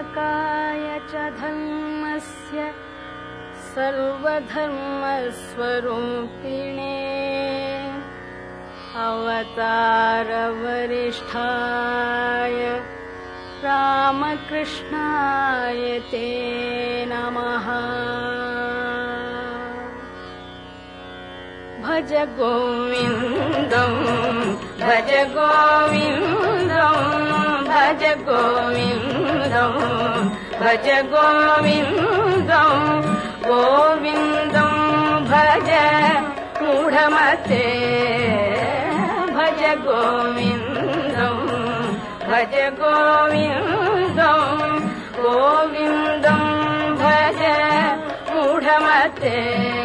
स्थापकाय च धर्मस्य सर्वधर्मस्वरूपिणे अवतारवरिष्ठाय रामकृष्णाय ते नमः। भज गोविन्दं भज गोविन्दं भज गोविन्दं भज गोविन्दं गोविन्दं भज मूढमते भज गोविन्दं भज गोविन्दं गोविन्दं भज मूढमते।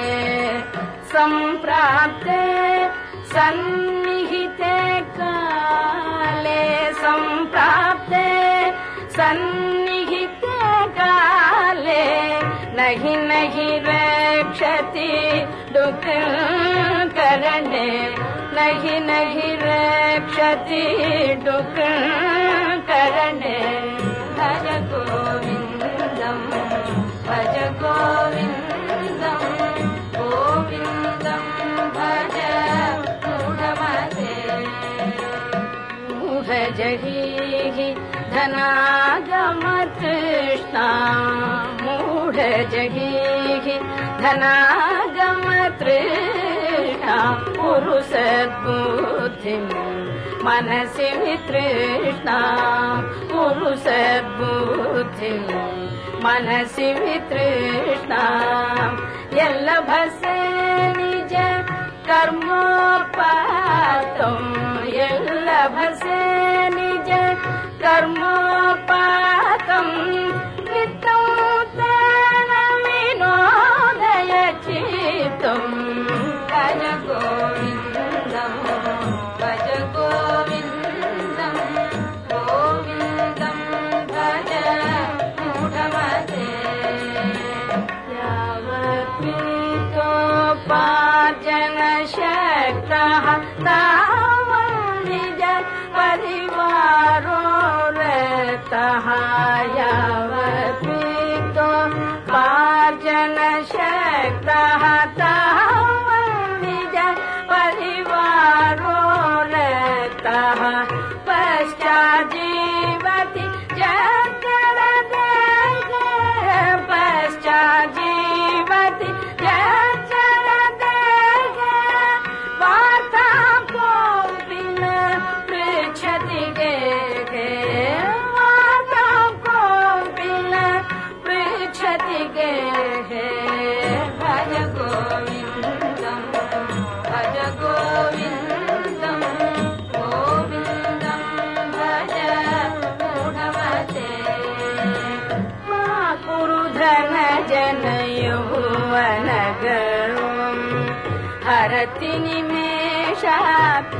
सम्प्राप्ते सन्निहिते काले सम्प्राप्ते सन्निहिते काले नहि नहि रक्षति दुःखकरणे नहि नहि रक्षति दुःखकरणे। भज गोविन्दं भज गोविन्दं गोविन्दं भज मूढमते। मूढजहि धनागमतृष्णा मूढजहि धनागमतृष्णा कुरु सद्बुद्धिं मनसि वितृष्णा कुरु सद्बुद्धिं मनसि वितृष्णा। यल्लभसे निज कर्मोपातं यल्लभसे निज कर्मोपातं वित्तं तेन विनोदय चित्तं। भज गोविन्दं भज गोविन्दं गोविन्दं भज मूढमते। यावत्त्वितोपार्जनशक्तः तावत् निज परिवारो रतः यावत्त्वितोपार्जनशक्तः तावत् निज परिवारो रतः पश्चाज्जीवति जगदेहे पश्चाज्जीवति जगदेहे वार्तां कोऽपि न पृच्छति गेहे वार्तां कोऽपि न पृच्छति गेहे। भज गोविन्दं भज गोविन्दं गोविन्दं भज मूढमते। मा कुरु धनजन यौवनगर्वं हरति निमेषात्